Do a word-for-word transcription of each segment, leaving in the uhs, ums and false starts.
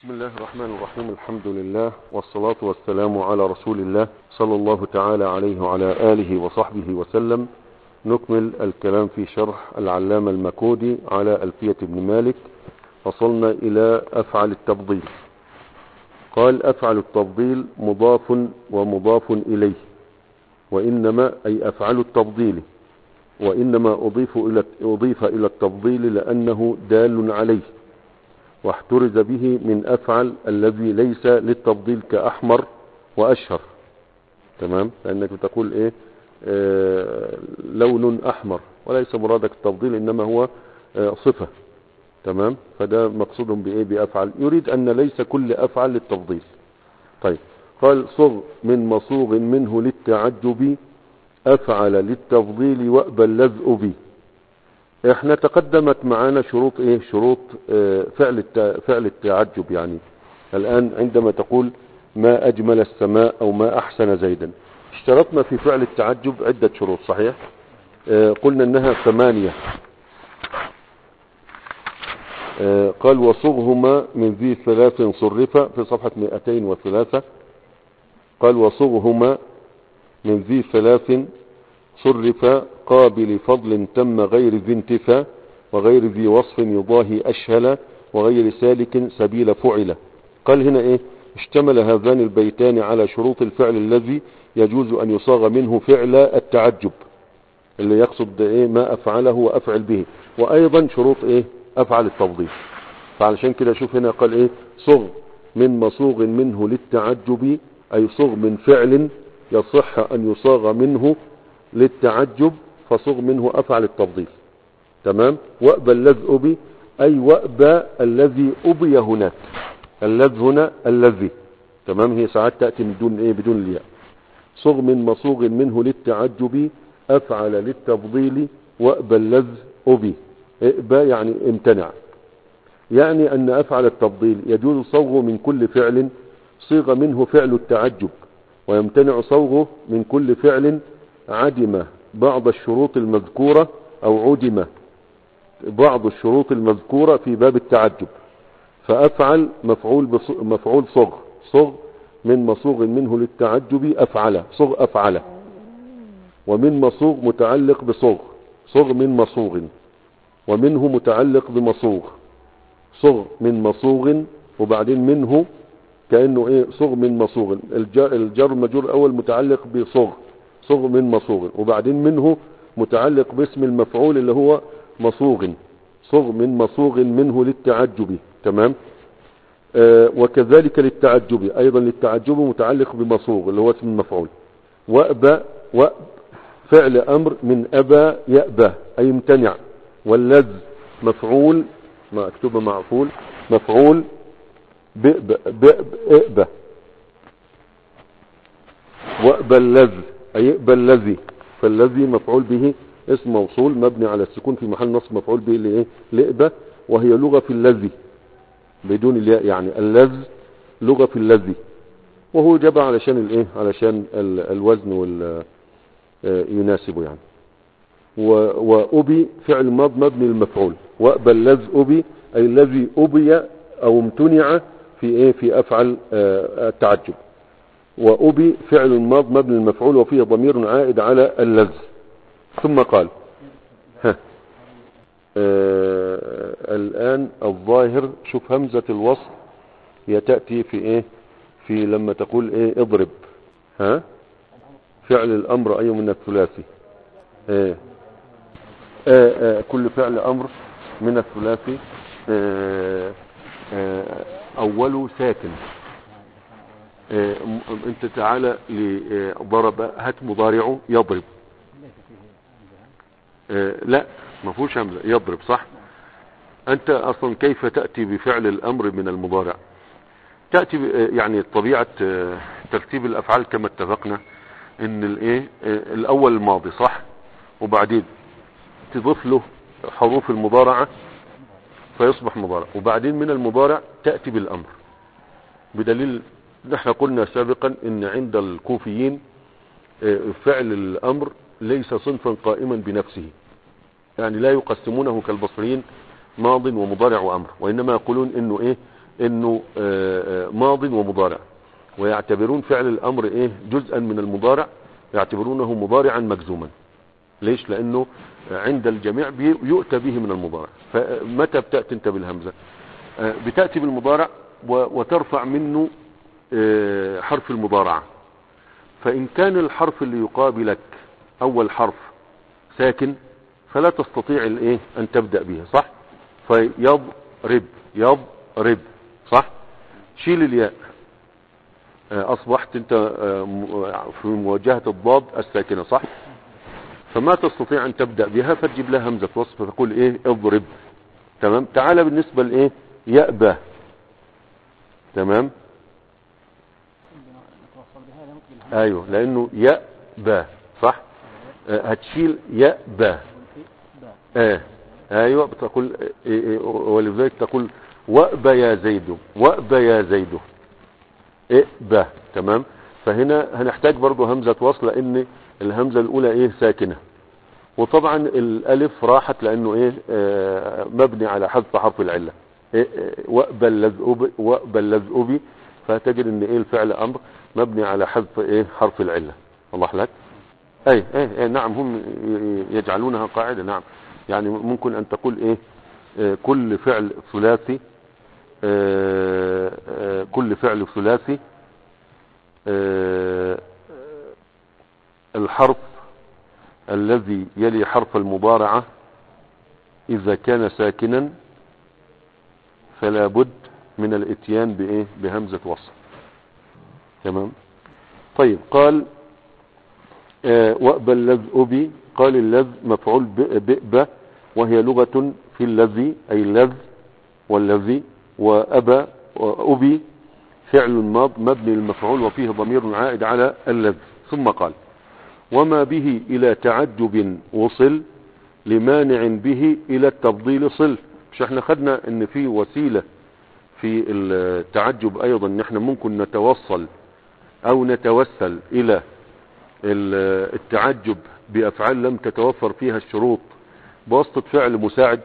بسم الله الرحمن الرحيم. الحمد لله والصلاة والسلام على رسول الله صلى الله تعالى عليه وعلى آله وصحبه وسلم. نكمل الكلام في شرح العلامة المكودي على ألفية ابن مالك. وصلنا إلى أفعل التفضيل. قال أفعل التفضيل مضاف ومضاف إليه، وإنما أي أفعل التفضيل، وإنما أضيف إلى أضيف إلى التفضيل لأنه دال عليه، واحترز به من أفعل الذي ليس للتفضيل كأحمر وأشهر. تمام، لأنك تقول إيه آه لون أحمر، وليس مرادك التفضيل إنما هو آه صفة. تمام، فده مقصود بإيه بأفعل، يريد أن ليس كل أفعل للتفضيل. طيب، قال صغ من مصوغ منه للتعجب، أفعل للتفضيل وأبى اللذء بي. احنا تقدمت معانا شروط ايه شروط اه فعل فعل التعجب. يعني الان عندما تقول ما اجمل السماء او ما احسن زيدا، اشترطنا في فعل التعجب عدة شروط، صحيح؟ اه قلنا انها ثمانية. اه قال وصغهما من ذي ثلاث صرفا في صفحة مئتين وثلاثة. قال وصغهما من ذي ثلاث صرف قابل فضل تم غير ذي انتفى، وغير ذي وصف يضاهي أشهل، وغير سالك سبيل فعل. قال هنا ايه اشتمل هذان البيتان على شروط الفعل الذي يجوز أن يصاغ منه فعل التعجب، اللي يقصد ايه ما أفعله وأفعل به، وأيضا شروط ايه أفعل التفضيل. فعلشان كده شوف هنا قال ايه صغ من مصوغ منه للتعجب، أي صغ من فعل يصح أن يصاغ منه للتعجب، فصغ منه أفعل التفضيل. تمام. وأبى اللذء بي، أي وأبى الذي أبي هناك، اللذ هنا الذي. تمام، هي ساعات تأتي من دون إيه بدون الياء. صغ من مصوغ منه للتعجب، أفعل للتفضيل وأبى اللذ بي. ابى يعني امتنع، يعني أن أفعل التفضيل يجوز صوغه من كل فعل صيغ منه فعل التعجب، ويمتنع صوغه من كل فعل عدم بعض الشروط المذكورة أو عدم بعض الشروط المذكورة في باب التعجب. فأفعل مفعول بص... مفعول صغ صغ من مصوغ منه للتعجب، أفعل صغ أفعل. ومن مصوغ متعلق بصغ صغ من مصوغ، ومنه متعلق بمصوغ صغ من مصوغ، وبعدين منه كأنه ايه صغ من مصوغ. الجر المجرور الأول متعلق بصغ صغ من مصوغ، وبعدين منه متعلق باسم المفعول اللي هو مصوغ صغ من مصوغ منه للتعجب. تمام. آه وكذلك للتعجب أيضا، للتعجب متعلق بمصوغ اللي هو اسم المفعول. وأبى وأب فعل أمر من أبى يأبى أي امتنع. واللذ مفعول ما اكتبه معفول مفعول بئب بئب. وأبى اللذ أي اقبل الذي، فالذي مفعول به اسم موصول مبني على السكون في محل نصب مفعول به لايه لإبة، وهي لغة في الذي بدون الياء، يعني اللذ لغة في الذي، وهو جاب علشان الايه علشان الوزن وال يناسبه يعني. وأبي فعل ماض مبني للمفعول. وأبى اللذ أبي أي الذي أبي أو امتنع في ايه في أفعل التعجب. وأبي فعل ماض مبني المفعول وفيه ضمير عائد على اللذ. ثم قال ها آه الآن الظاهر شوف همزة الوصل هي تأتي في ايه في لما تقول ايه اضرب. ها فعل الأمر أي من الثلاثي. آه آه آه كل فعل أمر من الثلاثي آه آه أوله ساكن. اه انت تعالى لضرب، هات مضارعه يضرب. اه لا ما فيهوش همزه، يضرب صح. انت اصلا كيف تأتي بفعل الامر من المضارع؟ تأتي يعني طبيعة ترتيب الافعال كما اتفقنا ان الايه الاول الماضي صح، وبعدين تضيف له حروف المضارعة فيصبح مضارع، وبعدين من المضارع تأتي بالامر. بدليل نحن قلنا سابقا ان عند الكوفيين فعل الامر ليس صنفا قائما بنفسه، يعني لا يقسمونه كالبصريين ماض ومضارع وامر، وانما يقولون انه ايه انه ماض ومضارع، ويعتبرون فعل الامر ايه جزءا من المضارع، يعتبرونه مضارعا مجزوما. ليش؟ لانه عند الجميع يؤتى به من المضارع. فمتى بتأتي انت بالهمزة؟ بتأتي بالمضارع وترفع منه حرف المضارعة. فإن كان الحرف اللي يقابلك أول حرف ساكن فلا تستطيع الايه أن تبدأ به، صح؟ فيضرب يضرب، صح؟ شيل الياء، أصبحت أنت في مواجهة الضاد الساكنة، صح؟ فما تستطيع أن تبدأ بها، فتجيب لها همزة وصف فتقول إيه اضرب. تمام. تعال بالنسبة لإيه يأبى. تمام. ايوه لانه يأبى، صح؟ آه هتشيل يأبى. اه ايوه بتقول إيه، ولذلك تقول وأبى يا زيد، وأبى يا زيد ائبى. تمام. فهنا هنحتاج برضو همزة وصل، لان الهمزة الاولى ايه ساكنة، وطبعا الالف راحت لانه ايه آه مبني على حذف حرف العلة. إيه وأبى اللذؤبي، وأبى اللذؤبي، فتجد ان ايه الفعل امر مبني على حذف ايه حرف العلة. الله لك. اي اي اي نعم، هم يجعلونها قاعدة. نعم، يعني ممكن ان تقول ايه آه كل فعل ثلاثي آه آه كل فعل ثلاثي آه الحرف الذي يلي حرف المضارعة اذا كان ساكنا فلا بد من الاتيان بايه بهمزة وصل. تمام. طيب قال آه وأبى اللذؤبي، قال اللذ مفعول بئبة، وهي لغة في الذي أي اللذ والذي، وأبى وأبي فعل ماض مبني للمفعول وفيه ضمير عائد على اللذ. ثم قال وما به إلى تعجب وصل لمانع به إلى التفضيل صل. مش احنا خدنا ان في وسيلة في التعجب ايضا ان احنا ممكن نتوصل او نتوسل الى التعجب بافعال لم تتوفر فيها الشروط بواسطة فعل مساعد.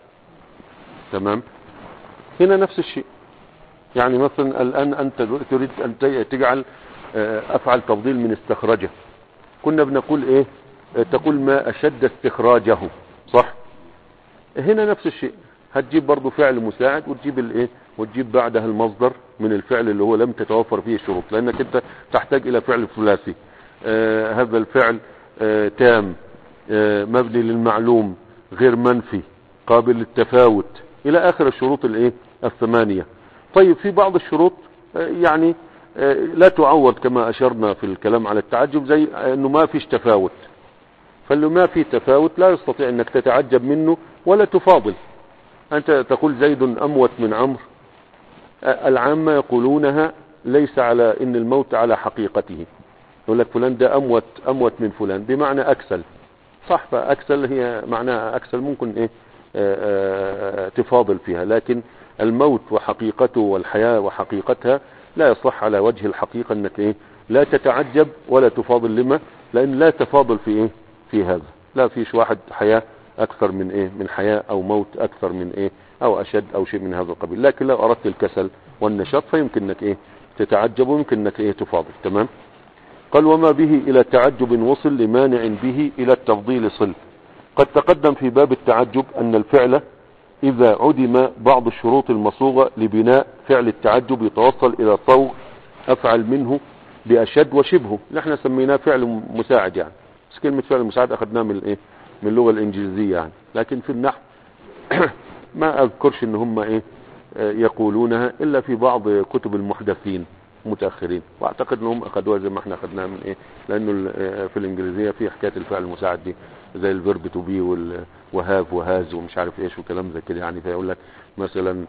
تمام. هنا نفس الشيء، يعني مثلا الان انت تريد ان تجعل افعل تفضيل من استخرجه، كنا بنقول ايه تقول ما اشد استخراجه، صح؟ هنا نفس الشيء، هتجيب برضو فعل مساعد وتجيب الايه وتجيب بعدها المصدر من الفعل اللي هو لم تتوفر فيه الشروط، لانك انت تحتاج الى فعل ثلاثي. آه هذا الفعل آه تام، آه مبني للمعلوم، غير منفي، قابل للتفاوت، الى اخر الشروط الايه الثمانية. طيب في بعض الشروط آه يعني آه لا تعوض كما اشرنا في الكلام على التعجب، زي انه ما فيش تفاوت، فاللي ما في تفاوت لا يستطيع انك تتعجب منه ولا تفاضل. انت تقول زيد اموت من عمرو، العامة يقولونها ليس على ان الموت على حقيقته، يقول لك فلان ده اموت اموت من فلان بمعنى اكسل، صح؟ فاكسل هي معناها اكسل، ممكن ايه آآ آآ تفاضل فيها، لكن الموت وحقيقته والحياة وحقيقتها لا يصح على وجه الحقيقة انك ايه لا تتعجب ولا تفاضل. لما؟ لان لا تفاضل في ايه في هذا، لا فيش واحد حياة اكثر من ايه من حياة، او موت اكثر من ايه او اشد او شيء من هذا القبيل. لكن لو اردت الكسل والنشاط فيمكن انك ايه تتعجب ويمكن انك ايه تفاضل. تمام. قال وما به الى تعجب وصل لمانع به الى التفضيل صل. قد تقدم في باب التعجب ان الفعل اذا عدم بعض الشروط المصوغة لبناء فعل التعجب يتوصل الى صوغ افعل منه باشد وشبهه، نحن سميناه فعل مساعد يعني، بس كلمة فعل مساعد اخذناه من الايه من اللغة الانجليزية يعني، لكن في النحو ما اذكرش ان هم ايه يقولونها الا في بعض كتب المحدثين متأخرين، واعتقد انهم اخذوها زي ما احنا اخذناها من ايه لانه في الانجليزية في حكاية الفعل المساعد دي زي الفيرب تو بي وهاف وهاز ومش عارف ايش وكلام زي كده يعني. فيقول لك مثلا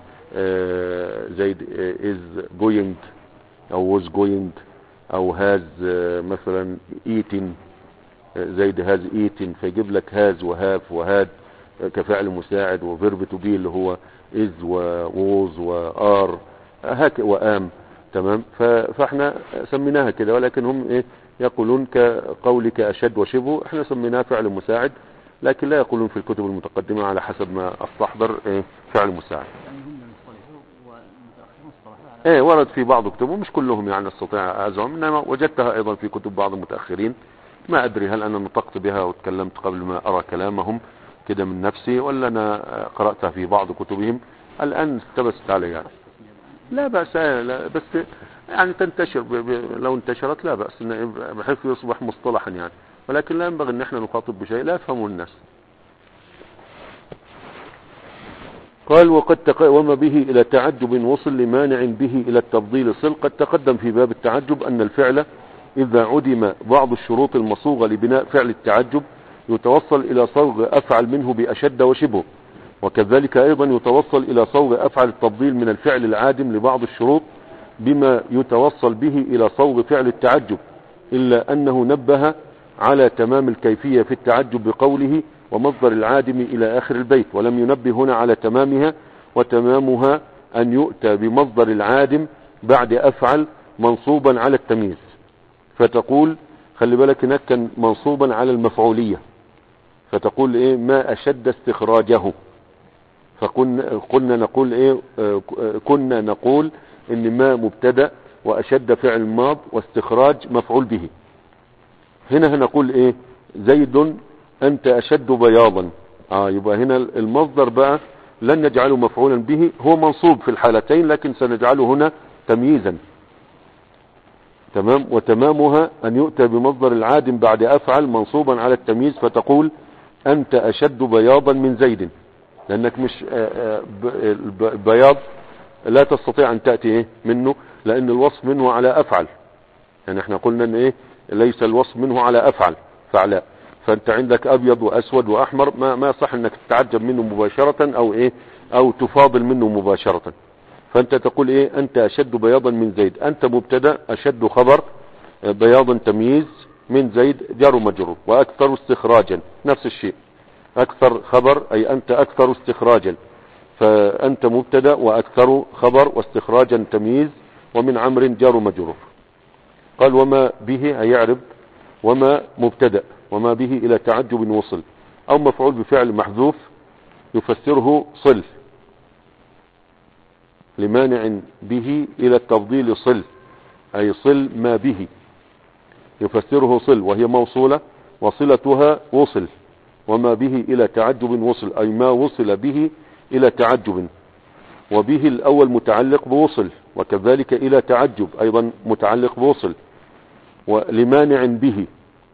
زيد از جوينج او was going او هاز مثلا eating، زيد هاز eating، فيجيب لك هاز وهاف وهاد كفعل مساعد، وفيرب تو بي اللي هو is ووز وار هك وام. تمام. فاحنا سميناها كده، ولكن هم ايه يقولون كقولك اشد وشبه، احنا سميناه فعل مساعد، لكن لا يقولون في الكتب المتقدمة على حسب ما استحضر ايه فعل مساعد. ايه ورد في بعض كتبهم، مش كلهم يعني استطيع ازعم، انما وجدتها ايضا في كتب بعض المتاخرين. ما ادري هل انا نطقت بها وتكلمت قبل ما ارى كلامهم كده من نفسي، ولا انا قراتها في بعض كتبهم الان التبست علي يعني. لا بأس، لا بس يعني تنتشر ب... ب... لو انتشرت لا بأس، بحيث يصبح مصطلحا يعني، ولكن لا ينبغي ان احنا نخاطب بشيء لا يفهمه الناس. قال وقد تق... وما به الى تعجب وصل لمانع به الى التفضيل صل. قد تقدم في باب التعجب ان الفعل اذا عدم بعض الشروط المصوغة لبناء فعل التعجب يتوصل الى صوغ افعل منه باشد وشبه، وكذلك ايضا يتوصل الى صوغ افعل التفضيل من الفعل العادم لبعض الشروط بما يتوصل به الى صوغ فعل التعجب، الا انه نبه على تمام الكيفية في التعجب بقوله ومصدر العادم الى اخر البيت، ولم ينبه هنا على تمامها، وتمامها ان يؤتى بمصدر العادم بعد افعل منصوبا على التمييز. فتقول خلي بالك هناك كان منصوبا على المفعولية، فتقول ايه ما اشد استخراجه، فكنا قلنا نقول ايه آه كنا نقول ان ما مبتدا واشد فعل ماض واستخراج مفعول به. هنا هنقول ايه زيد انت اشد بياضا، اه يبقى هنا المصدر بقى لن نجعله مفعولا به، هو منصوب في الحالتين لكن سنجعله هنا تمييزا. تمام. وتمامها ان يؤتى بمصدر العادم بعد افعل منصوبا على التمييز، فتقول انت اشد بياضا من زيد، لانك مش البياض لا تستطيع ان تأتي ايه منه، لان الوصف منه على افعل، يعني احنا قلنا ان ايه ليس الوصف منه على افعل فعلاء، فانت عندك ابيض واسود واحمر ما ما صح انك تتعجب منه مباشرة او ايه او تفاضل منه مباشرة. فانت تقول ايه انت اشد بياضا من زيد، انت مبتدا، اشد خبر، بياضا تمييز، من زيد جار مجرور، واكثر استخراجا نفس الشيء، اكثر خبر اي انت اكثر استخراجا، فانت مبتدا واكثر خبر واستخراجا تمييز، ومن عمر جار مجرور. قال وما به هيعرب وما مبتدا وما به الى تعجب وصل او مفعول بفعل محذوف يفسره صل لمانع به الى التفضيل صل، اي صل ما به يفسره صل، وهي موصولة وصلتها وصل، وما به الى تعجب وصل اي ما وصل به الى تعجب، وبه الاول متعلق بوصل، وكذلك الى تعجب ايضا متعلق بوصل، ولمانع به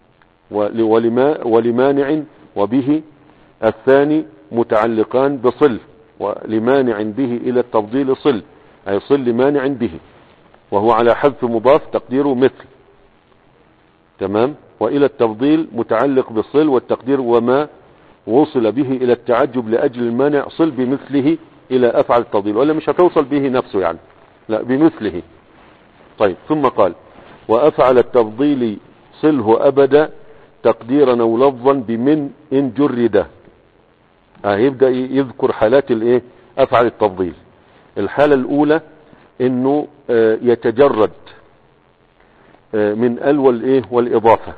ولما ولمانع وبه الثاني متعلقان بصل، ولمانع به الى التفضيل صل اي صل لمانع به، وهو على حذف مضاف تقديره مثل. تمام. والى التفضيل متعلق بالصل، والتقدير وما وصل به الى التعجب لاجل المانع صل بمثله الى افعل التفضيل، ولا مش هتوصل به نفسه يعني، لا بمثله. طيب ثم قال وافعل التفضيل صله ابدا تقديرا او لفظا بمن ان جرده. اه يبدأ يذكر حالات الايه افعل التفضيل. الحالة الاولى انه اه يتجرد اه من ال والايه والاضافة.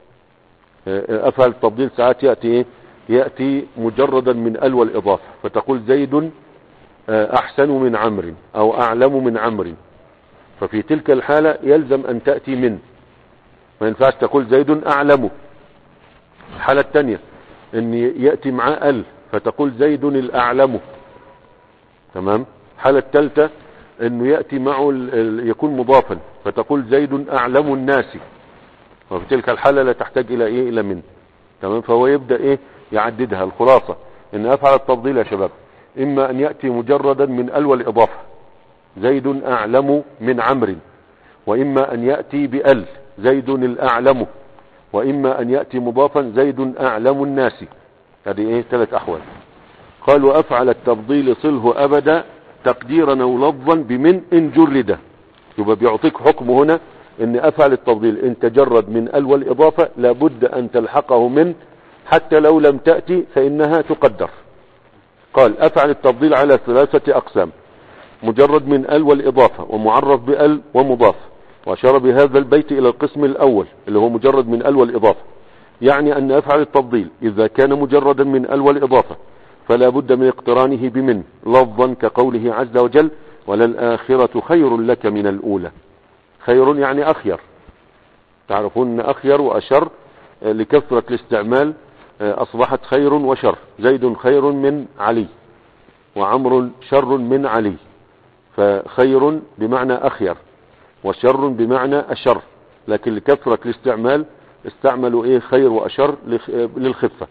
اه افعل التفضيل ساعات يأتي ايه يأتي مجردا من ال والاضافة، فتقول زيد اه احسن من عمرو او اعلم من عمرو، ففي تلك الحالة يلزم ان تأتي من، ما ينفعش تقول زيد اعلم. الحالة الثانية ان يأتي معاه ال فتقول زيد الاعلم. تمام. الحالة الثالثة انه يأتي معه يكون مضافا فتقول زيد اعلم الناس، وفي تلك الحالة لا تحتاج الى ايه الى من. تمام. فهو يبدأ ايه يعددها. الخلاصة ان افعل التفضيل يا شباب اما ان يأتي مجردا من ال والاضافة زيد اعلم من عمرو، واما ان يأتي بال زيد الاعلم، واما ان يأتي مضافا زيد اعلم الناس. هذه ايه ثلاث احوال. قال وافعل التفضيل صله ابدا تقديرا او لفظا بمن ان جرده. يبقى بيعطيك حكم هنا ان افعل التفضيل ان تجرد من ال والاضافة لابد ان تلحقه من، حتى لو لم تأتي فانها تقدر. قال افعل التفضيل على ثلاثة اقسام: مجرد من ال والاضافة، ومعرف بال، ومضاف. واشار بهذا البيت الى القسم الاول اللي هو مجرد من ال والاضافة، يعني ان افعل التفضيل اذا كان مجردا من ال والاضافة فلا بد من اقترانه بمن لفظا، كقوله عز وجل وللآخرة خير لك من الأولى. خير يعني أخير، تعرفون أخير وأشر لكثرة الاستعمال أصبحت خير وشر. زيد خير من علي، وعمر شر من علي، فخير بمعنى أخير وشر بمعنى أشر، لكن لكثرة الاستعمال استعملوا إيه خير وأشر للخفة.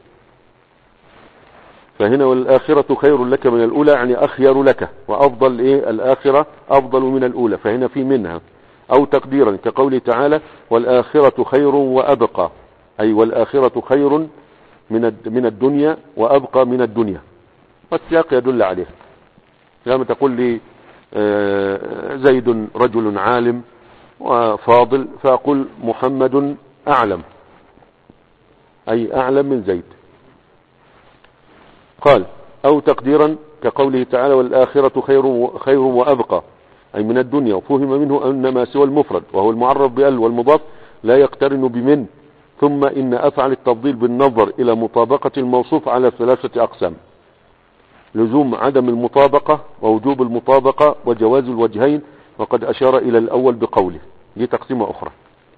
فهنا والآخرة خير لك من الأولى يعني أخير لك، وأفضل إيه الآخرة أفضل من الأولى، فهنا في منها. أو تقديرا كقوله تعالى والآخرة خير وأبقى، أي والآخرة خير من من الدنيا وأبقى من الدنيا، والسياق يدل عليه. لما تقول لي زيد رجل عالم وفاضل، فأقول محمد أعلم، أي أعلم من زيد. قال أو تقديرا كقوله تعالى والآخرة خير خير وأبقى، أي من الدنيا. وفهم منه أن ما سوى المفرد وهو المعرف بأل والمضاف لا يقترن بمن. ثم إن أفعل التفضيل بالنظر إلى مطابقة الموصوف على ثلاثة أقسام: لزوم عدم المطابقة، ووجوب المطابقة، وجواز الوجهين، وقد أشار إلى الأول بقوله. دي تقسيمة أخرى.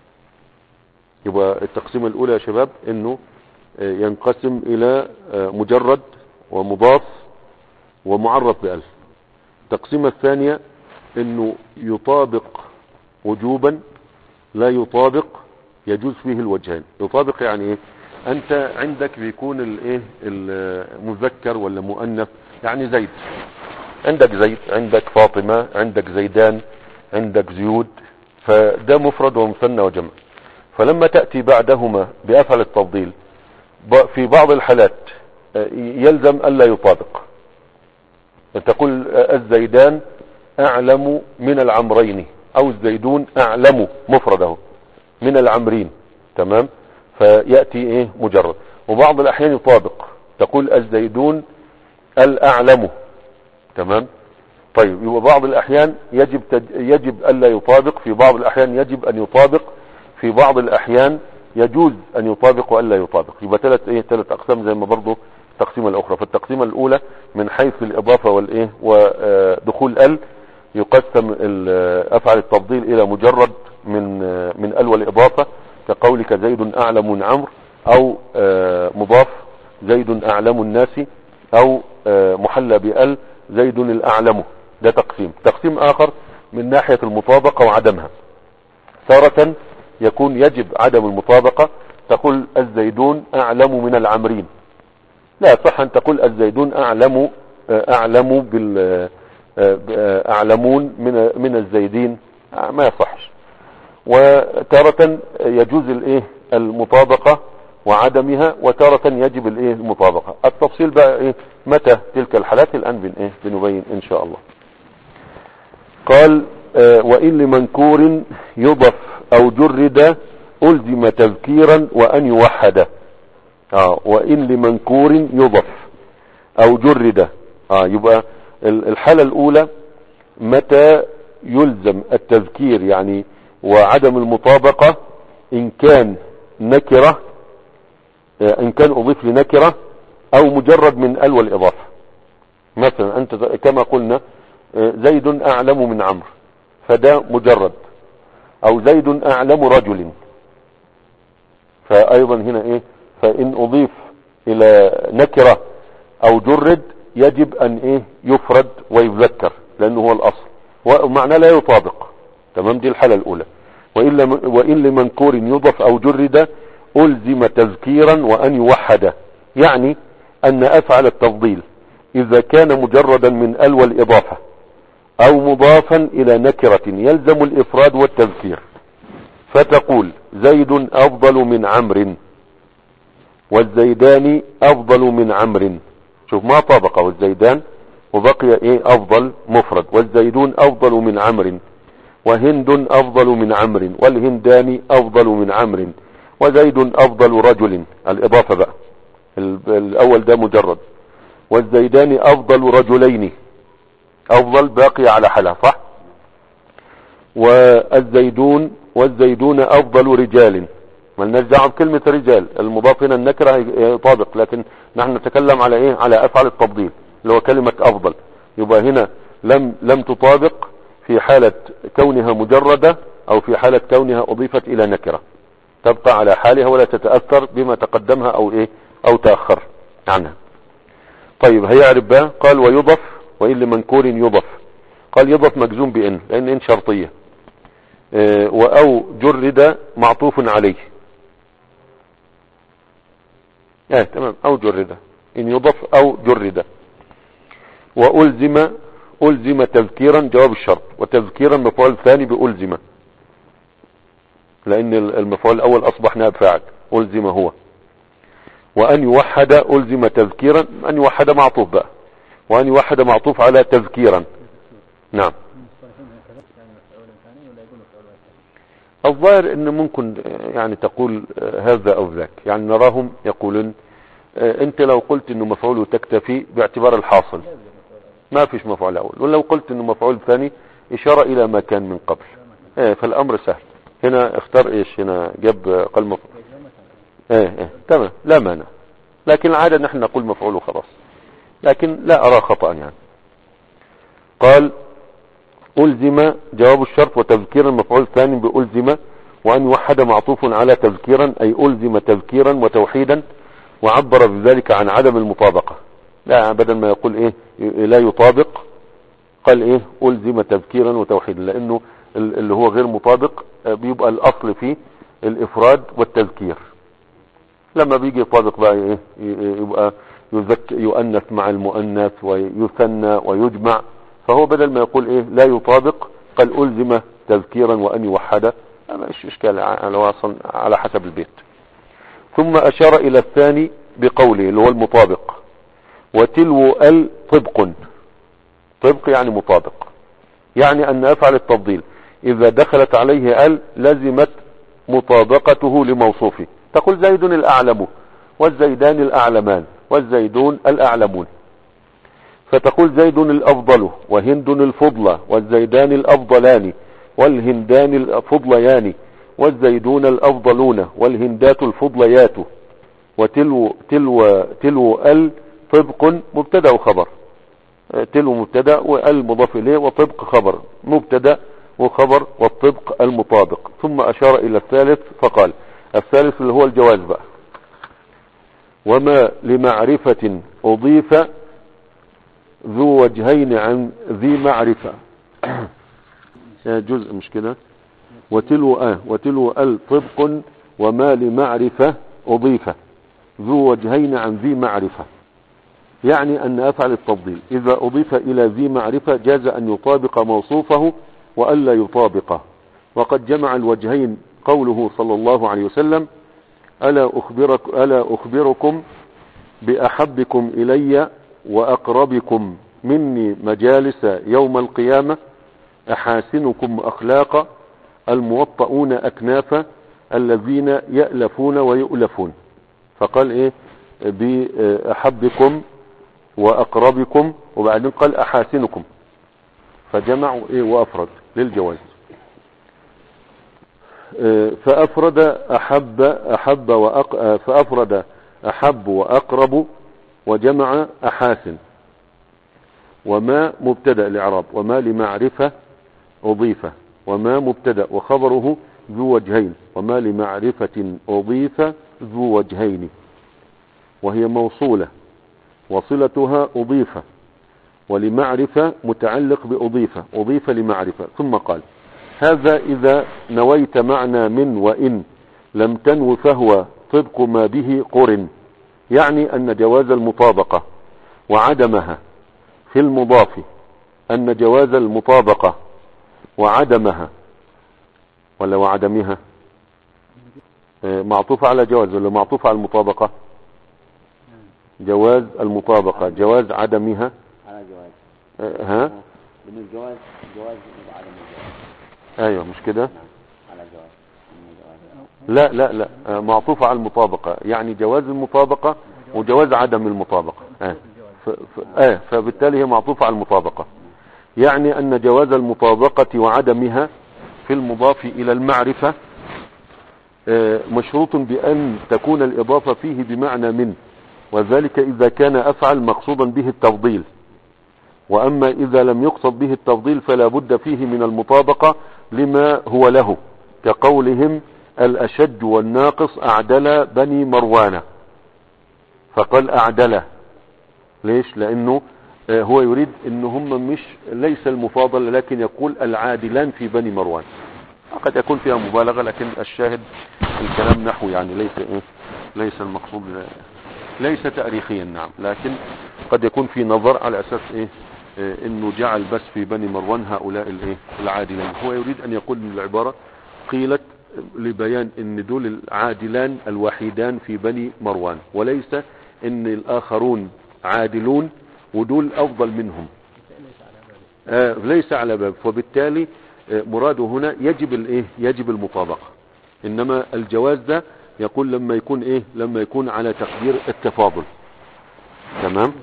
يبقى التقسيمة الأولى يا شباب إنه ينقسم إلى مجرد ومضاف ومعرف بألف. التقسيمة الثانية إنه يطابق وجوبا، لا يطابق يجوز فيه الوجهين. يطابق يعني إيه؟ أنت عندك بيكون الإيه المذكر ولا مؤنث، يعني زيد، عندك زيد، عندك فاطمة، عندك زيدان، عندك زيود، فده مفرد ومثنى وجمع. فلما تأتي بعدهما بأفعل التفضيل في بعض الحالات يلزم ألا يطابق. تقول الزيدان أعلم من العمرين، أو الزيدون أعلم مفرده من العمرين، تمام، فيأتي إيه مجرد. وبعض الأحيان يطابق، تقول الزيدون الأعلم، تمام. طيب يبقى بعض الأحيان يجب تج... يجب ألا يطابق، في بعض الأحيان يجب أن يطابق، في بعض الأحيان يجوز أن يطابق وألا يطابق. يبقى ثلاث إيه ثلاث أقسام زي ما برضو التقسيمة الأخرى. فالتقسيمة الأولى من حيث الإضافة والإيه ودخول ال، يقسم أفعل التفضيل إلى مجرد من من ال والإضافة، كقولك زيد أعلم من عمرو، أو مضاف زيد أعلم الناس، أو محلى بال زيد الأعلم. ده تقسيم. تقسيم آخر من ناحية المطابقة وعدمها. تارة يكون يجب عدم المطابقة، تقول الزيدون أعلم من العمرين، لا صح أن تقول الزيدون أعلم أعلم بال أعلمون من من الزيدين، ما يصحش. وتارة يجوز الايه المطابقة وعدمها، وتارة يجب الايه المطابقة. التفصيل بقى ايه متى تلك الحالات الان بن ايه بنبين ان شاء الله. قال آه وإن لمنكور يضف او جرد ألزم تذكيرا وأن يوحد. آه وإن لمنكور يضف او جرد، آه يبقى الحالة الاولى متى يلزم التذكير يعني وعدم المطابقة، ان كان نكرة، ان كان اضيف لنكرة، او مجرد من ال والاضافة. مثلا انت كما قلنا زيد اعلم من عمرو، فده مجرد، او زيد اعلم رجل، فايضا هنا ايه فان اضيف الى نكرة او جرد يجب ان ايه يفرد ويذكر لانه هو الاصل، ومعنى لا يطابق، تمام. دي الحالة الاولى. وإن لمنكور يضف او جرد ألزم تذكيرا وأن يوحد، يعني أن أفعل التفضيل إذا كان مجردا من ال والإضافة أو مضافا إلى نكرة يلزم الإفراد والتذكير. فتقول زيد أفضل من عمرو، والزيدان أفضل من عمرو. شوف ما طابق، والزيدان وبقي إيه أفضل مفرد، والزيدون أفضل من عمرو، وهند أفضل من عمرو، والهندان أفضل من عمرو، وزيد أفضل رجل. الإضافة بقى الأول ده مجرد، والزيدان أفضل رجلين، أفضل باقي على حالها صح. والزيدون والزيدون أفضل رجال، ما لناش دعوه بكلمة رجال، المضاف هنا النكرة يطابق، لكن نحن نتكلم على إيه على أفعل التفضيل اللي هو كلمة أفضل. يبقى هنا لم لم تطابق في حالة كونها مجردة او في حالة كونها اضيفت الى نكرة، تبقى على حالها ولا تتأثر بما تقدمها او ايه او تأخر عنها. طيب هيعرف بقى، قال ويضف وإن لمنكور يضف. قال يضف مجزوم بإن، لأن إن شرطية. اه وأو جرد معطوف عليه. اه تمام، أو جرد، إن يضف أو جرد. وألزم، ألزم تذكيرا جواب الشرط، وتذكيرا مفعول ثاني بألزم، لأن المفعول الأول أصبح نائب فاعل، ألزم هو. وأن يوحد ألزم تذكيرا، أن يوحد معطوف بقى، وأن يوحد معطوف على تذكيرا. نعم. الظاهر ان ممكن يعني تقول هذا او ذاك، يعني نراهم يقولون انت لو قلت انه مفعول تكتفي باعتبار الحاصل، ما فيش مفعول اول، ولو قلت انه مفعول ثاني اشارة الى ما كان من قبل. ايه فالامر سهل. هنا اختار ايش؟ هنا جاب قال مفعول. ايه ايه تمام، لا مانع، لكن العادة نحن نقول مفعول وخلاص، لكن لا ارى خطأ يعني. قال ألزم جواب الشرط وتذكيرا مفعول ثاني بألزم، وأن يوحد معطوف على تذكيرا، أي ألزم تذكيرا وتوحيدا، وعبر بذلك عن عدم المطابقة. لا بدل ما يقول إيه لا يطابق، قال إيه ألزم تذكيرا وتوحيدا، لأنه اللي هو غير مطابق بيبقى الأصل فيه الإفراد والتذكير. لما بيجي يطابق بقى إيه يبقى يذكر يؤنث مع المؤنث ويثنى ويجمع، فهو بدل ما يقول ايه لا يطابق قال ألزم تذكيرا وأن يوحد، مش اشكال على حسب البيت. ثم اشار الى الثاني بقوله اللي هو المطابق، وتلو ال طبق. طبق يعني مطابق، يعني ان افعل التفضيل اذا دخلت عليه ال لزمت مطابقته لموصوفه. تقول زيد الاعلم والزيدان الاعلمان والزيدون الاعلمون، فتقول زيد الافضل وهند الفضلى والزيدان الافضلان والهندان الفضليان والزيدون الافضلون والهندات الفضليات. وتلو تلو تلو ال طبق مبتدا وخبر، تلو مبتدا وال مضاف اليه، وطبق خبر مبتدا وخبر، والطبق المطابق. ثم اشار الى الثالث فقال الثالث اللي هو الجواز بقى، وما لمعرفة اضيف ذو وجهين عن ذي معرفة. جزء مش كده. وتلو اه وتلو ال طبق وما لمعرفة اضيف ذو وجهين عن ذي معرفة، يعني ان افعل التفضيل اذا اضيف الى ذي معرفة جاز ان يطابق موصوفه والا يطابقه. وقد جمع الوجهين قوله صلى الله عليه وسلم الا اخبرك الا اخبركم باحبكم الي واقربكم مني مجالس يوم القيامة احاسنكم اخلاقا الموطؤون اكنافا الذين يألفون ويؤلفون. فقال ايه باحبكم واقربكم، وبعدين قال احاسنكم، فجمعوا ايه وافرد للجواز. فافرد احب احب وأق... فافرد احب واقرب وجمع احاسن. وما مبتدا الاعراب، وما لمعرفة اضيف، وما مبتدا وخبره ذو وجهين، وما لمعرفة اضيف ذو وجهين، وهي موصولة وصلتها اضيف، ولمعرفة متعلق باضيف، اضيف لمعرفة. ثم قال هذا اذا نويت معنى من وان لم تنو فهو طبق ما به قرن، يعني ان جواز المطابقة وعدمها في المضاف، ان جواز المطابقة وعدمها ولا وعدمها معطوف على جواز ولا معطوف على المطابقة؟ جواز المطابقة، جواز عدمها على جواز. ها من الجواز جواز وعدم الجواز. ايوه مش كده. على جواز. لا لا لا معطوف على المطابقة، يعني جواز المطابقة وجواز عدم المطابقة. اه ف... ف... اه فبالتالي هي معطوفة على المطابقة، يعني ان جواز المطابقة وعدمها في المضاف الى المعرفة اه مشروط بان تكون الاضافة فيه بمعنى من، وذلك اذا كان افعل مقصودا به التفضيل، وأما إذا لم يقصد به التفضيل فلا بد فيه من المطابقة لما هو له، كقولهم الأشج والناقص أعدل بني مروان، فقال أعدل. ليش؟ لأنه هو يريد إن هم مش ليس المفاضل، لكن يقول العادلان في بني مروان. قد يكون فيها مبالغة، لكن الشاهد الكلام نحو يعني ليس إيه ليس المقصود ليس تاريخيا. نعم، لكن قد يكون في نظر على أساس إيه, إيه إنه جعل بس في بني مروان هؤلاء الإيه العادلان. هو يريد أن يقول من العبارة قيلت لبيان إن دول العادلان الوحيدان في بني مروان، وليس إن الآخرون عادلون ودول أفضل منهم. آه ليس على باب. فبالتالي آه مراده هنا يجب الإيه يجب المطابقة، إنما الجواز ده يقول لما يكون إيه لما يكون على تقدير التفاضل. تمام.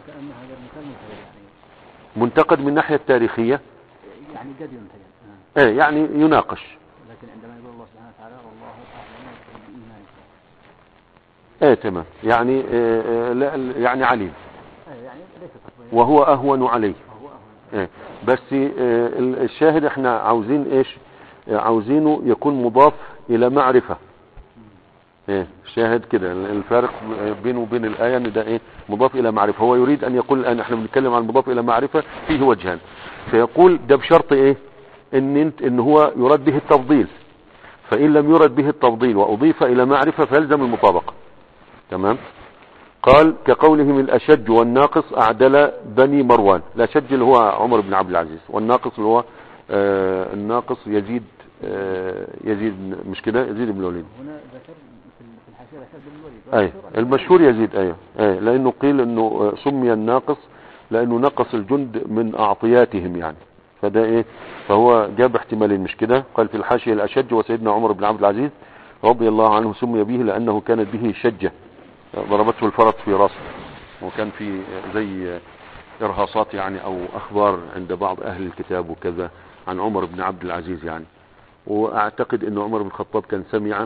منتقد من ناحية التاريخية يعني قد ينتقد ايه يعني يناقش، لكن عندما يقول الله سبحانه وتعالى والله أعلم بإيمانكم ايه تمام يعني إيه لا يعني عليم ايه يعني ليس تفضيل وهو اهون عليه. وهو أهون. ايه بس إيه الشاهد احنا عاوزين ايش؟ عاوزينه يكون مضاف الى معرفة. ايه الشاهد كده الفارق بينه وبين الآية ان ده ايه مضاف الى معرفة. هو يريد ان يقول الان احنا بنتكلم عن مضاف الى معرفة فيه وجهان، فيقول ده بشرط ايه ان انت ان هو يراد به التفضيل، فان لم يرد به التفضيل واضيف الى معرفة فيلزم المطابقة. تمام. قال كقولهم الاشج والناقص اعدل بني مروان. الاشج اللي هو عمر بن عبد العزيز، والناقص اللي هو آه الناقص يزيد آه يزيد مش كده يزيد بن الوليد. هنا ذكر في الحاشية ذكر بن الوليد. اي المشهور يزيد. ايوه اي لانه قيل انه سمي الناقص لانه نقص الجند من اعطياتهم يعني، فده ايه فهو جاب احتمالين مش كده. قال في الحاشية الاشج وسيدنا عمر بن عبد العزيز رضي الله عنه سمي به لانه كانت به شجة ضربته الفرس في راسه، وكان في زي ارهاصات يعني او اخبار عند بعض اهل الكتاب وكذا عن عمر بن عبد العزيز يعني. واعتقد ان عمر بن الخطاب كان سمع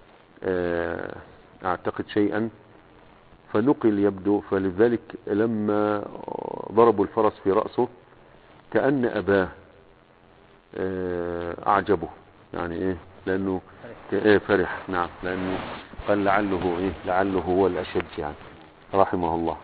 اعتقد شيئا فنقل يبدو، فلذلك لما ضربوا الفرس في رأسه كأن اباه اعجبه يعني ايه لانه ايه فرح. نعم لانه قال لعله ايه لعله هو الاشج يعني رحمه الله.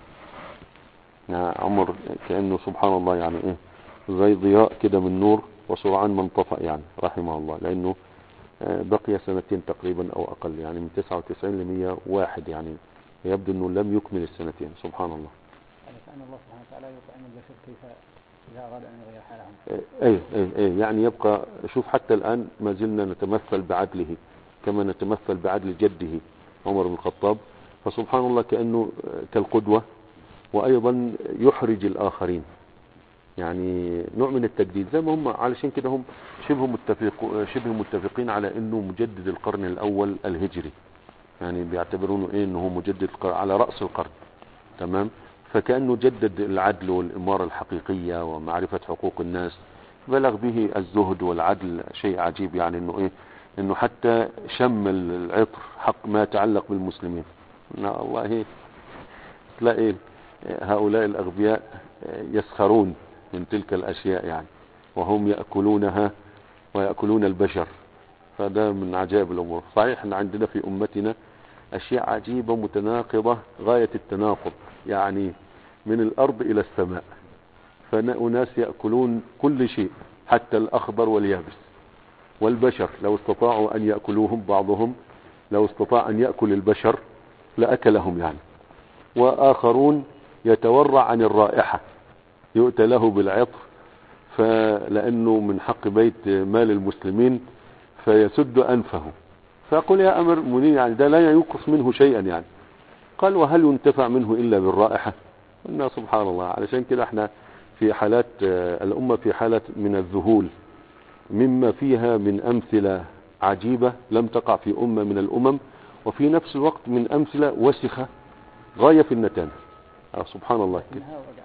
يعني عمر كأنه سبحان الله يعني ايه زي ضياء كده من نور وسرعان ما انطفأ يعني رحمه الله، لانه بقي سنتين تقريبا او اقل يعني من تسعة وتسعين لمية وواحد يعني، يبدو انه لم يكمل السنتين سبحان الله. كأن الله سبحانه وتعالى يطعم البشر كيف إذا أراد أن يغير حالهم. اي اي اي يعني يبقى شوف حتى الآن ما زلنا نتمثل بعدله كما نتمثل بعدل جده عمر بن الخطاب، فسبحان الله كأنه كالقدوة، وأيضا يحرج الآخرين يعني نوع من التجديد زي ما هم. علشان كده هم شبه متفق شبه متفقين على انه مجدد القرن الاول الهجري، يعني بيعتبرونه ايه انه مجدد القرن على رأس القرن. تمام. فكأنه جدد العدل والإمارة الحقيقية ومعرفة حقوق الناس، بلغ به الزهد والعدل شيء عجيب يعني انه ايه انه حتى شم العطر حق ما يتعلق بالمسلمين. الله تلاقي هؤلاء الأغبياء يسخرون من تلك الأشياء يعني، وهم يأكلونها ويأكلون البشر. فده من عجائب الأمور. صحيح أن عندنا في أمتنا أشياء عجيبة متناقضة غاية التناقض يعني من الأرض إلى السماء، فأناس يأكلون كل شيء حتى الأخضر واليابس، والبشر لو استطاعوا أن يأكلوهم بعضهم لو استطاع أن يأكل البشر لأكلهم يعني. وآخرون يتورع عن الرائحة يؤتى له بالعطر فلأنه من حق بيت مال المسلمين فيسد أنفه، فأقول يا أمر المؤمنين يعني ده لا ينقص منه شيئا يعني. قال وهل ينتفع منه إلا بالرائحة؟ قلنا سبحان الله. علشان كده احنا في حالات الأمة في حالة من الذهول مما فيها من أمثلة عجيبة لم تقع في أمة من الأمم، وفي نفس الوقت من أمثلة وسخة غاية في النتانة. سبحان الله كده.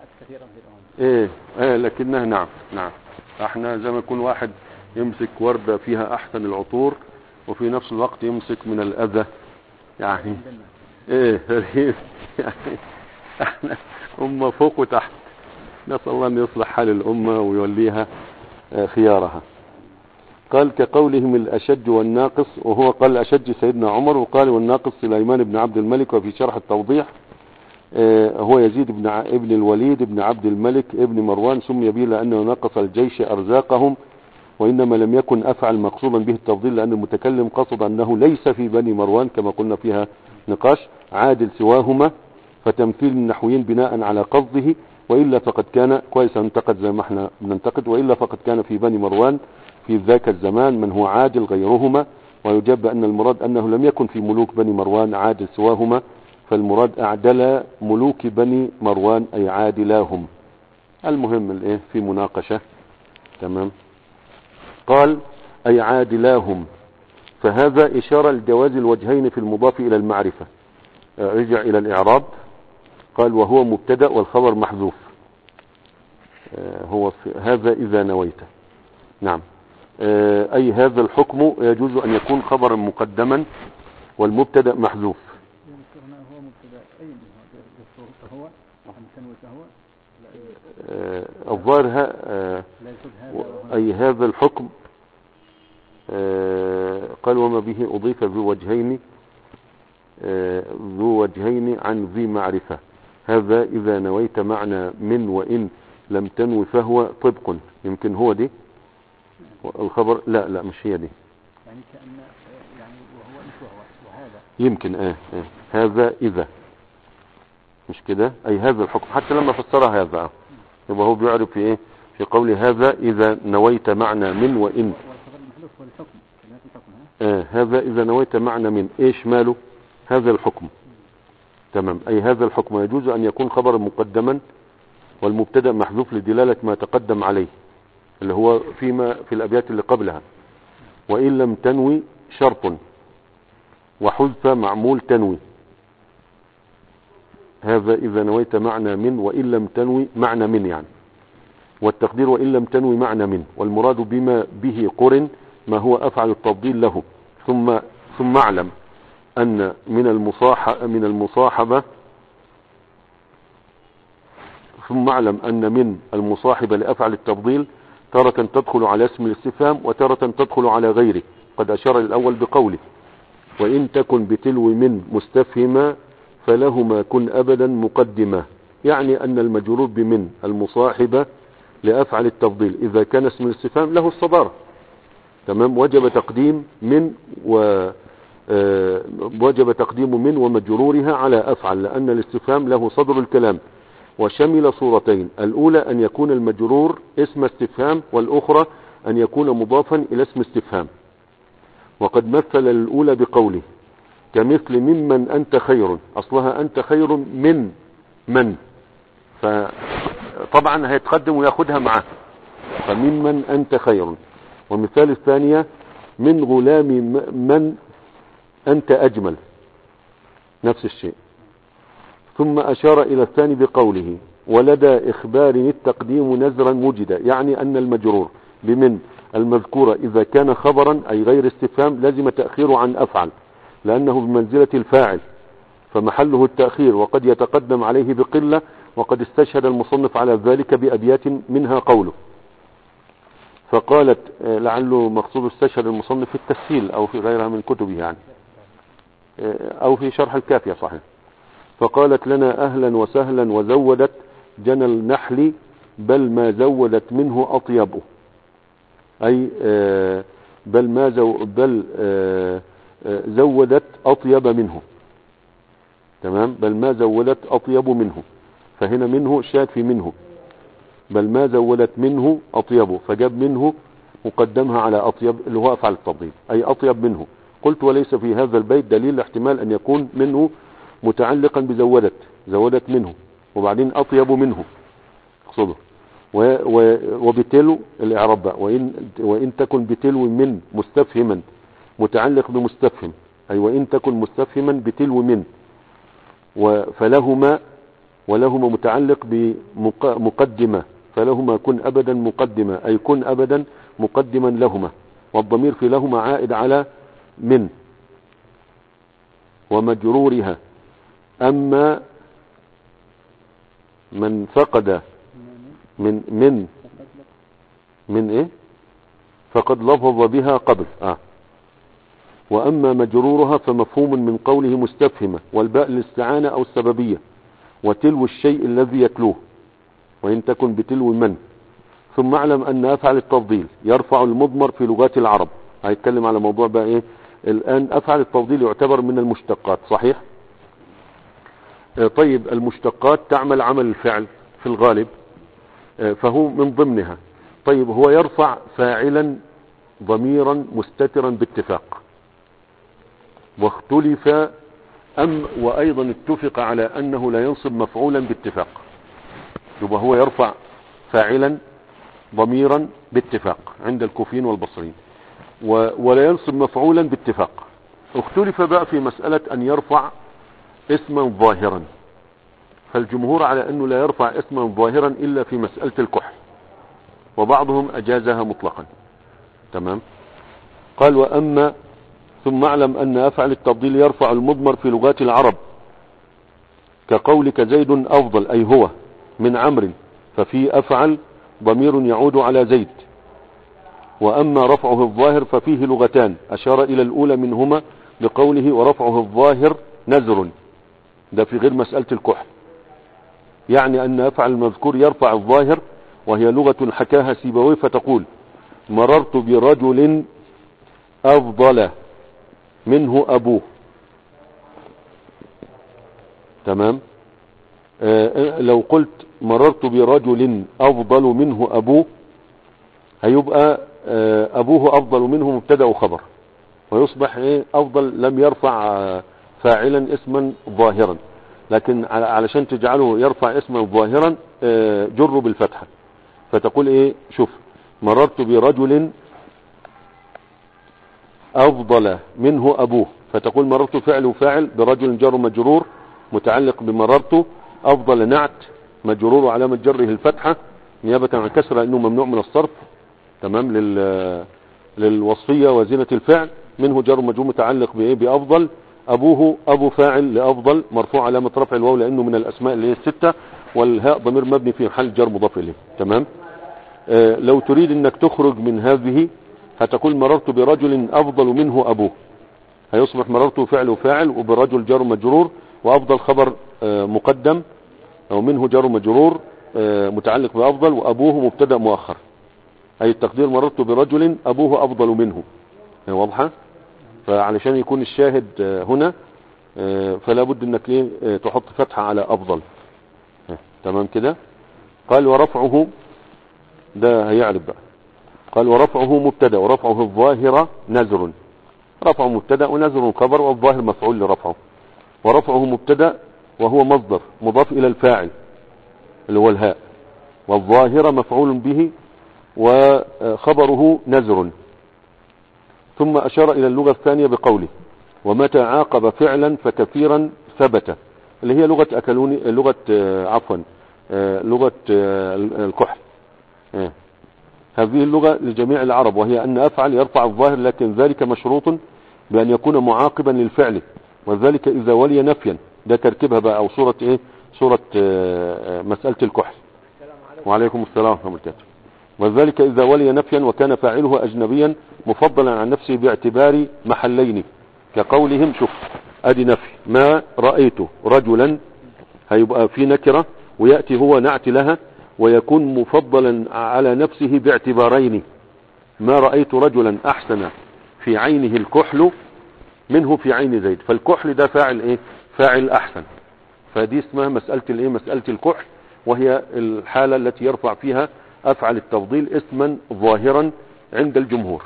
ايه ايه لكنها نعم نعم احنا زي ما يكون واحد يمسك وردة فيها احسن العطور وفي نفس الوقت يمسك من الاذى يعني ايه يعني احنا هم فوق وتحت. نسأل الله أن يصلح حال الأمة ويوليها خيارها. قال كقولهم الأشج والناقص، وهو قال الأشج سيدنا عمر، وقال والناقص سليمان بن عبد الملك. وفي شرح التوضيح هو يزيد بن ابن الوليد بن عبد الملك ابن مروان، سمي به لأنه نقص الجيش أرزاقهم، وإنما لم يكن أفعل مقصودا به التفضيل، لأن المتكلم قصد أنه ليس في بني مروان كما قلنا فيها نقاش عادل سواهما، فتمثيل النحويين بناء على قصده، وإلا فقد كان كويس انتقد زي ما احنا بننتقد، وإلا فقد كان في بني مروان في ذاك الزمان من هو عادل غيرهما، ويجاب بأن المراد أنه لم يكن في ملوك بني مروان عادل سواهما، فالمراد أعدل ملوك بني مروان أي عادلاهم. المهم الايه في مناقشة. تمام. قال أي عادلاهم، فهذا إشارة لجواز الوجهين في المضاف إلى المعرفة. رجع إلى الإعراب، قال وهو مبتدأ والخبر محذوف. هو هذا إذا نويت. نعم. أي هذا الحكم يجوز أن يكون خبرا مقدما والمبتدأ محذوف. هو مبتدأ أي هو هو الظاهر أي هذا الحكم. قال وما به أضيف ذو وجهين ذو وجهين عن ذي معرفة، هذا إذا نويت معنى من، وإن لم تنوي فهو طبق. يمكن هو دي الخبر، لا لا مش هي دي، يعني كأن يعني وهو مش وهو وهذا يمكن اه, آه. هذا إذا مش كده، أي هذا الحكم حتى لما فسرها هذا يبقى هو بيعرف في ايه في قول هذا إذا نويت معنى من، وإن آه هذا إذا نويت معنى من ايش ماله هذا الحكم. تمام. أي هذا الحكم يجوز أن يكون خبرا مقدما والمبتدأ محذوف لدلالة ما تقدم عليه اللي هو فيما في الأبيات اللي قبلها، وإن لم تنوي شرط وحذف معمول تنوي. هذا إذا نويت معنى من، وإن لم تنوي معنى من يعني، والتقدير وإن لم تنوي معنى من، والمراد بما به قرن ما هو أفعل التفضيل له. ثم ثم اعلم أن من المصاحبة من المصاحبة ثم اعلم أن من المصاحبة لأفعل التفضيل تارة تدخل على اسم الاستفهام وتارة تدخل على غيره. قد أشار الأول بقوله وإن تكن بتلو من مستفهما فلهما كن أبدا مقدمة، يعني أن المجرور بمن المصاحبة لأفعل التفضيل إذا كان اسم الاستفهام له الصدارة. تمام. وجب تقديم من و آه وجب تقديم من ومجرورها على أفعل، لأن الاستفهام له صدر الكلام، وشمل صورتين: الأولى أن يكون المجرور اسم استفهام، والأخرى أن يكون مضافا إلى اسم استفهام. وقد مثل الأولى بقوله كمثل ممن أنت خير، أصلها أنت خير من من، فطبعا هيتقدم وياخدها معه، فممن أنت خير. ومثال الثانية من غلام من أنت أجمل، نفس الشيء. ثم أشار إلى الثاني بقوله ولدى إخبار التقديم نزرا وجد، يعني أن المجرور بمن المذكورة إذا كان خبرا أي غير استفهام لازم تأخيره عن أفعل، لأنه بمنزلة الفاعل فمحله التأخير، وقد يتقدم عليه بقلة. وقد استشهد المصنف على ذلك بأبيات منها قوله، فقالت لعله مقصود استشهد المصنف في التسهيل أو في غيرها من كتبه يعني، أو في شرح الكافية صحيح. فقالت لنا أهلا وسهلا وزودت جنى النحل بل ما زودت منه أطيبه، أي بل ما زو بل زودت أطيب منه. تمام. بل ما زودت أطيب منه، فهنا منه شاد في منه، بل ما زودت منه أطيبه، فجاب منه مقدمها على أطيب اللي هو أفعل التفضيل أي أطيب منه. قلت وليس في هذا البيت دليل احتمال أن يكون منه متعلقا بزودت زودت منه وبعدين أطيب منه اقصده. وبتلو الإعراب بقى وإن, وإن تكن بتلو من مستفهما متعلق بمستفهم، أي وإن تكن مستفهما بتلو من، فلهما ولهما متعلق بمقدمة، فلهما كن أبدا مقدمة أي كن أبدا مقدما لهما، والضمير في لهما عائد على من ومجرورها. أما من فقد من من من ايه فقد لفظ بها قبل اه واما مجرورها فمفهوم من قوله مستفهمة، والباء الاستعانة او السببية، وتلو الشيء الذي يتلوه وان تكن بتلو من. ثم اعلم ان افعل التفضيل يرفع المضمر في لغات العرب. هيتكلم على موضوع بقى ايه الان. افعل التفضيل يعتبر من المشتقات صحيح. آه طيب المشتقات تعمل عمل الفعل في الغالب، آه فهو من ضمنها. طيب هو يرفع فاعلا ضميرا مستترا باتفاق، واختلف أم وأيضا اتفق على أنه لا ينصب مفعولا باتفاق. يبقى هو يرفع فاعلا ضميرا باتفاق عند الكوفيين والبصريين، ولا ينصب مفعولا باتفاق. اختلف بقى في مسألة أن يرفع اسما ظاهرا، فالجمهور على أنه لا يرفع اسما ظاهرا إلا في مسألة الكحل، وبعضهم أجازها مطلقا. تمام. قال وأما ثم اعلم أن أفعل التفضيل يرفع المضمر في لغات العرب، كقولك زيد أفضل أي هو من عمرو، ففي أفعل ضمير يعود على زيد. وأما رفعه الظاهر ففيه لغتان أشار إلى الأولى منهما بقوله ورفعه الظاهر نزر، ده في غير مسألة الكحل، يعني أن أفعل المذكور يرفع الظاهر، وهي لغة حكاها سيبويه فتقول مررت برجل أفضل منه أبوه. تمام. آه لو قلت مررت برجل أفضل منه أبوه هيبقى آه أبوه أفضل منه مبتدأ وخبر، ويصبح إيه أفضل لم يرفع آه فاعلا اسما ظاهرا، لكن علشان تجعله يرفع اسما ظاهرا آه جره بالفتحة، فتقول إيه شوف مررت برجل أفضل منه أبوه، فتقول مررت فعل وفاعل برجل جر مجرور متعلق بمررت، أفضل نعت مجرور علامة جره الفتحة نيابة عن كسر لأنه ممنوع من الصرف. تمام. لل للوصفية وزينة الفعل، منه جر مجرور متعلق بإيه بأفضل. أبوه أبو فاعل لأفضل مرفوع علامة رفع الواو لأنه من الأسماء اللي هي الستة، والهاء ضمير مبني في محل جر مضاف إليه. تمام. آه لو تريد أنك تخرج من هذه هتقول مررت برجل أفضل منه أبوه، هيصبح مررت فعل وفاعل وبرجل جر مجرور، وأفضل خبر آه مقدم أو منه جر مجرور آه متعلق بأفضل، وأبوه مبتدأ مؤخر، أي التقدير مررت برجل أبوه أفضل منه. واضحة؟ فعلشان يكون الشاهد آه هنا آه فلا بد أنك آه تحط فتحة على أفضل. آه تمام كده. قال ورفعه ده هيعرف بقى. قال ورفعه مبتدا ورفعه الظاهر نزر، رفعه مبتدا ونزر خبر، والظاهر مفعول لرفعه. ورفعه مبتدا وهو مصدر مضاف الى الفاعل اللي هو الهاء، والظاهر مفعول به وخبره نزر. ثم اشار الى اللغة الثانية بقوله ومتى عاقب فعلا فكثيرا ثبت، اللي هي لغة اكلوني لغة عفوا لغة الكحل. هذه اللغة لجميع العرب، وهي أن أفعل يرفع الظاهر، لكن ذلك مشروط بأن يكون معاقبا للفعل، وذلك إذا ولي نفيا. ده تركيبها بقى أو صورة إيه صورة مسألة الكحل. وعليكم السلام ورحمة الله وبركاته. وذلك إذا ولي نفيا وكان فاعله أجنبيا مفضلا عن نفسه باعتبار محلين، كقولهم شوف أدي نفي ما رأيت رجلا، هيبقى في نكرة ويأتي هو نعت لها، ويكون مفضلا على نفسه باعتبارين. ما رأيت رجلا أحسن في عينه الكحل منه في عين زيد، فالكحل ده فاعل ايه فاعل أحسن، فدي اسمها مسألة الايه مسألة الكحل، وهي الحالة التي يرفع فيها أفعل التفضيل اسما ظاهرا عند الجمهور.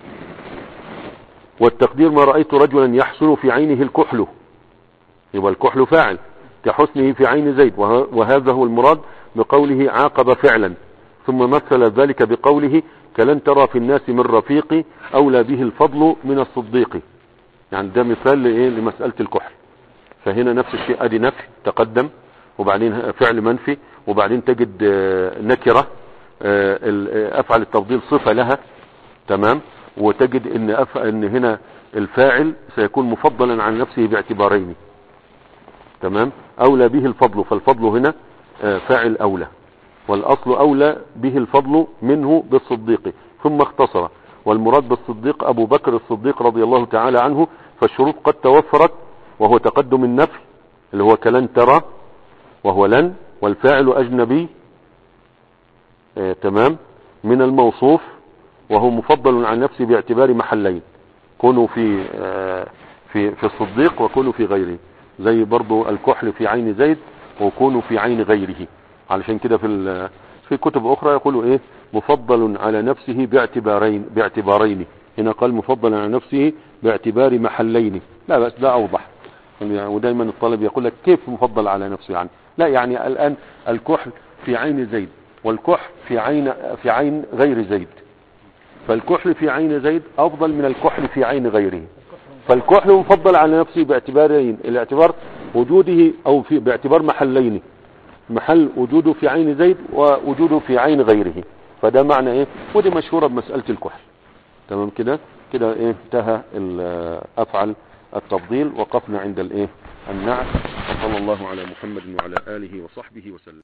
والتقدير ما رأيت رجلا يحسن في عينه الكحل، يبقى الكحل فاعل كحسنه في عين زيد، وهذا هو المراد بقوله عاقب فعلا. ثم مثل ذلك بقوله كلن ترى في الناس من رفيق أولى به الفضل من الصديق، يعني ده مثال لإيه لمسألة الكحل. فهنا نفس الشيء، ادي نفي تقدم، وبعدين فعل منفي، وبعدين تجد نكرة افعل التفضيل صفة لها. تمام. وتجد ان أف... ان هنا الفاعل سيكون مفضلا عن نفسه باعتبارين. تمام. اولى به الفضل، فالفضل هنا فاعل اولى. والأصل أولى به الفضل منه بالصديق ثم اختصر، والمراد بالصديق أبو بكر الصديق رضي الله تعالى عنه، فالشروط قد توفرت وهو تقدم النفي اللي هو كلن ترى وهو لن، والفاعل أجنبي آه تمام من الموصوف، وهو مفضل عن نفسه باعتبار محلين، كونوا في آه في في الصديق وكونوا في غيره، زي برضو الكحل في عين زيد وكونوا في عين غيره. علشان كده في في كتب اخرى يقولوا ايه مفضل على نفسه باعتبارين باعتبارين هنا قال مفضل على نفسه باعتبار محلين، لا بس ده اوضح. ودايما الطالب يقول لك كيف مفضل على نفسه يعني؟ لا يعني الان الكحل في عين زيد والكحل في عين في عين غير زيد، فالكحل في عين زيد افضل من الكحل في عين غيره، فالكحل مفضل على نفسه باعتبارين، الاعتبار وجوده او في باعتبار محلين، محل وجوده في عين زيد ووجوده في عين غيره، فده معنى ايه، ودي مشهورة بمسألة الكحل. تمام كده كده ايه انتهى افعل التفضيل، وقفنا عند الايه النعت. صلى الله على محمد وعلى آله وصحبه وسلم.